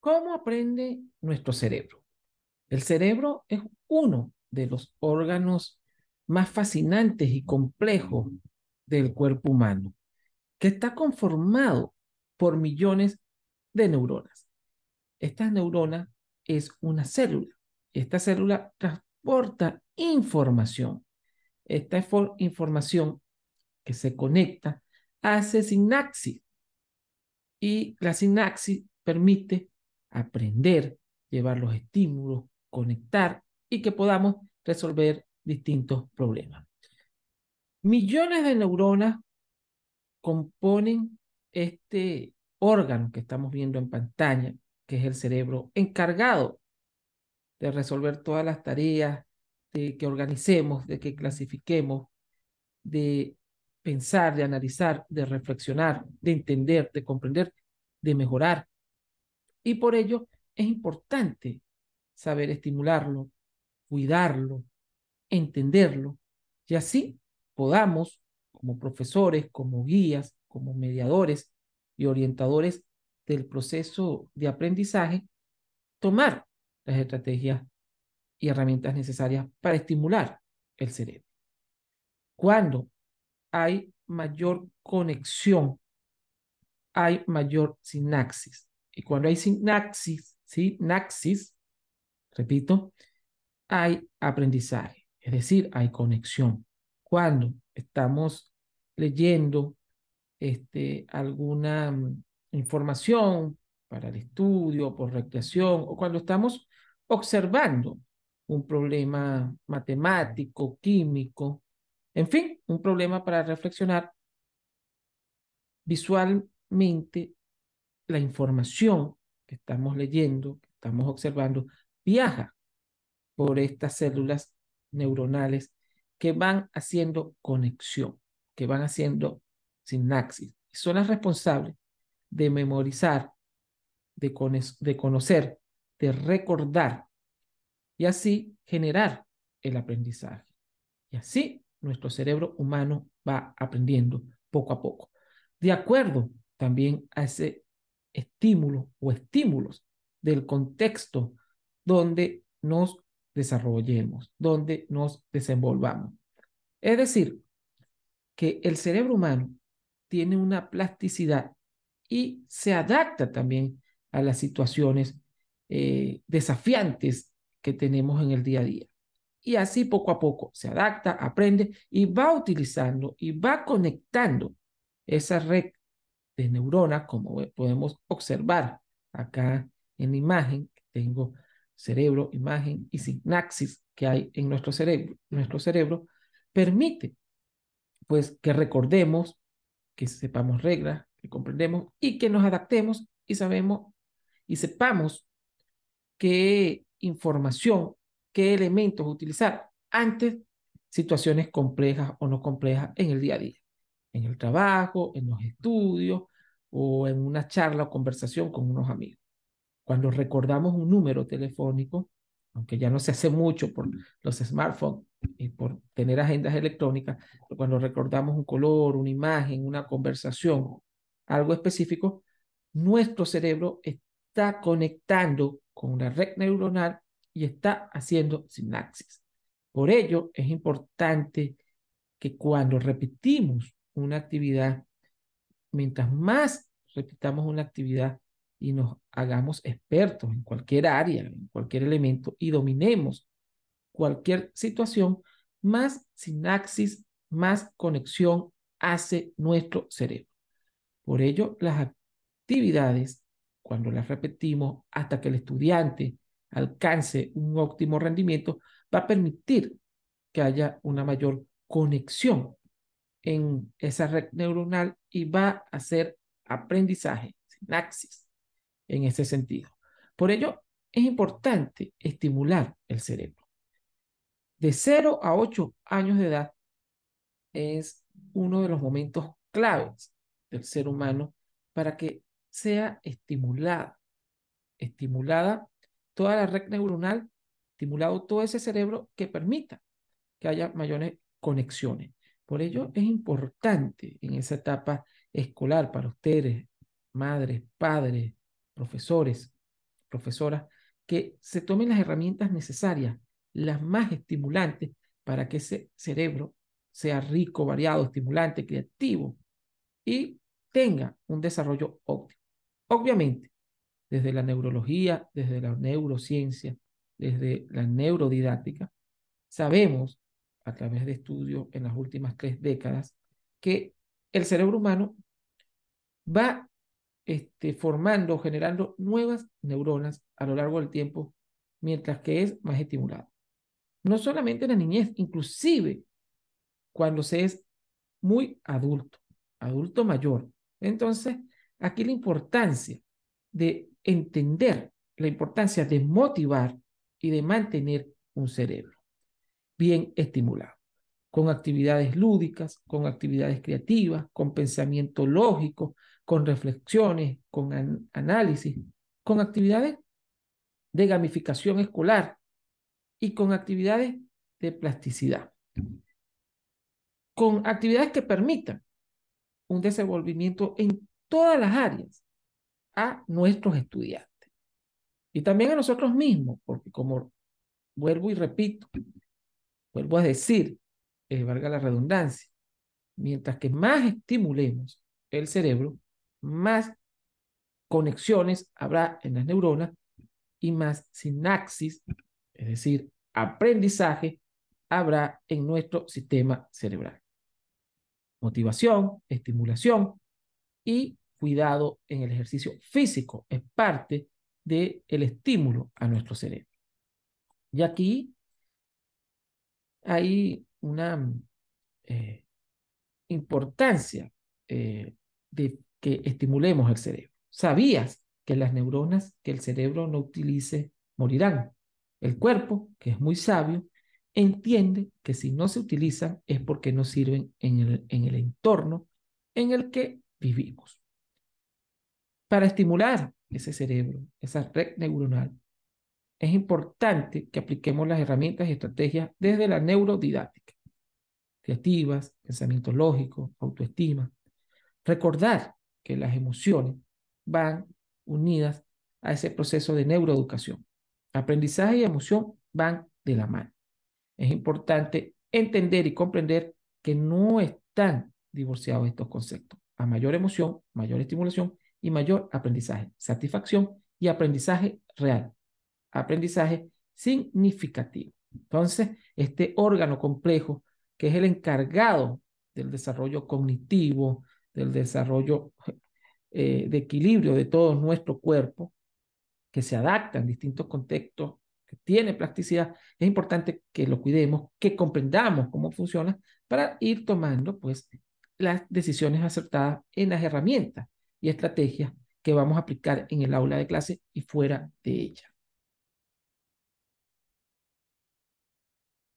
¿Cómo aprende nuestro cerebro? El cerebro es uno de los órganos más fascinantes y complejos del cuerpo humano, que está conformado por millones de neuronas. Esta neurona es una célula. Esta célula transporta información. Esta información que se conecta hace sinapsis y la sinapsis permite aprender, llevar los estímulos, conectar y que podamos resolver distintos problemas. Millones de neuronas componen este órgano que estamos viendo en pantalla, que es el cerebro, encargado de resolver todas las tareas, de que organicemos, de que clasifiquemos, de pensar, de analizar, de reflexionar, de entender, de comprender, de mejorar. Y por ello es importante saber estimularlo, cuidarlo, entenderlo, y así podamos, como profesores, como guías, como mediadores y orientadores del proceso de aprendizaje, tomar las estrategias y herramientas necesarias para estimular el cerebro. Cuando hay mayor conexión, hay mayor sinapsis. Y cuando hay sinapsis, repito, hay aprendizaje, es decir, hay conexión. Cuando estamos leyendo alguna información para el estudio, por recreación, o cuando estamos observando un problema matemático, químico, en fin, un problema para reflexionar visualmente, la información que estamos leyendo, que estamos observando, viaja por estas células neuronales que van haciendo conexión, que van haciendo sinapsis. Y son las responsables de memorizar, de conocer, de recordar y así generar el aprendizaje. Y así nuestro cerebro humano va aprendiendo poco a poco, de acuerdo también a ese estímulo o estímulos del contexto donde nos desarrollemos, donde nos desenvolvamos. Es decir, que el cerebro humano tiene una plasticidad y se adapta también a las situaciones desafiantes que tenemos en el día a día. Y así poco a poco se adapta, aprende y va utilizando y va conectando esa red de neuronas, como podemos observar acá en la imagen. Tengo cerebro, imagen y sinapsis que hay en nuestro cerebro permite pues que recordemos, que sepamos reglas, que comprendemos y que nos adaptemos y sabemos y sepamos qué información, qué elementos utilizar ante situaciones complejas o no complejas en el día a día, en el trabajo, en los estudios o en una charla o conversación con unos amigos. Cuando recordamos un número telefónico, aunque ya no se hace mucho por los smartphones y por tener agendas electrónicas, pero cuando recordamos un color, una imagen, una conversación, algo específico, nuestro cerebro está conectando con una red neuronal y está haciendo sinapsis. Por ello, es importante que cuando repetimos una actividad, mientras más repitamos una actividad y nos hagamos expertos en cualquier área, en cualquier elemento y dominemos cualquier situación, más sinapsis, más conexión hace nuestro cerebro. Por ello, las actividades, cuando las repetimos hasta que el estudiante alcance un óptimo rendimiento, va a permitir que haya una mayor conexión en esa red neuronal y va a hacer aprendizaje, sinapsis, en ese sentido. Por ello, es importante estimular el cerebro. De 0 a 8 años de edad es uno de los momentos claves del ser humano para que sea estimulada toda la red neuronal, estimulado todo ese cerebro que permita que haya mayores conexiones. Por ello es importante en esa etapa escolar para ustedes, madres, padres, profesores, profesora, que se tomen las herramientas necesarias, las más estimulantes, para que ese cerebro sea rico, variado, estimulante, creativo y tenga un desarrollo óptimo. Obviamente, desde la neurología, desde la neurociencia, desde la neurodidáctica, sabemos a través de estudios en las últimas 3 décadas que el cerebro humano va formando, generando nuevas neuronas a lo largo del tiempo, mientras que es más estimulado. No solamente en la niñez, inclusive cuando se es muy adulto, adulto mayor. Entonces, aquí la importancia de entender, la importancia de motivar y de mantener un cerebro bien estimulado, con actividades lúdicas, con actividades creativas, con pensamiento lógico, con reflexiones, con análisis, con actividades de gamificación escolar y con actividades de plasticidad, con actividades que permitan un desenvolvimiento en todas las áreas a nuestros estudiantes y también a nosotros mismos, porque como vuelvo y repito, vuelvo a decir, valga la redundancia, mientras que más estimulemos el cerebro, más conexiones habrá en las neuronas y más sinapsis, es decir, aprendizaje, habrá en nuestro sistema cerebral. Motivación, estimulación y cuidado en el ejercicio físico es parte del estímulo a nuestro cerebro. Y aquí hay una eh, importancia de que estimulemos el cerebro. ¿Sabías que las neuronas que el cerebro no utilice morirán? El cuerpo, que es muy sabio, entiende que si no se utilizan es porque no sirven en el entorno en el que vivimos. Para estimular ese cerebro, esa red neuronal, es importante que apliquemos las herramientas y estrategias desde la neurodidáctica, creativas, pensamiento lógico, autoestima. Recordar que las emociones van unidas a ese proceso de neuroeducación. Aprendizaje y emoción van de la mano. Es importante entender y comprender que no están divorciados estos conceptos. A mayor emoción, mayor estimulación y mayor aprendizaje, satisfacción y aprendizaje real, aprendizaje significativo. Entonces, este órgano complejo, que es el encargado del desarrollo cognitivo, del desarrollo de equilibrio de todo nuestro cuerpo, que se adapta en distintos contextos, que tiene plasticidad, es importante que lo cuidemos, que comprendamos cómo funciona para ir tomando pues las decisiones acertadas en las herramientas y estrategias que vamos a aplicar en el aula de clase y fuera de ella.